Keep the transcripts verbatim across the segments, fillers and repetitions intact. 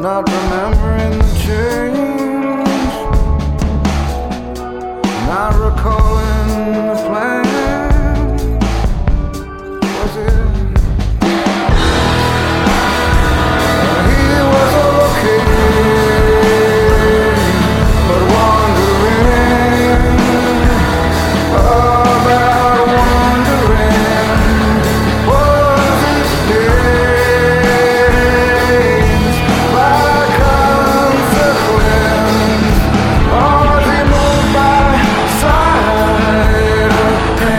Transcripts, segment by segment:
not remembering the change, not recalling the plan. Was it? He was okay, but wondering about wondering was his days by consequence, or he moved by sight of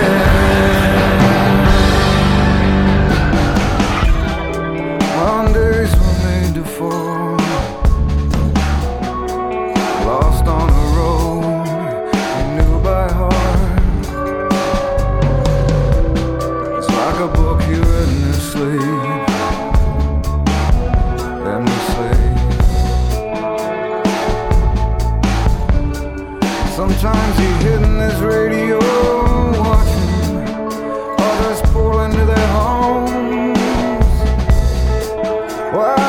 hand. Mondays were made to fall, lost on a road he knew by heart. It's like a book you read in his sleep, endlessly. Sometimes he hid in his radio, watching others pull into their homes. Why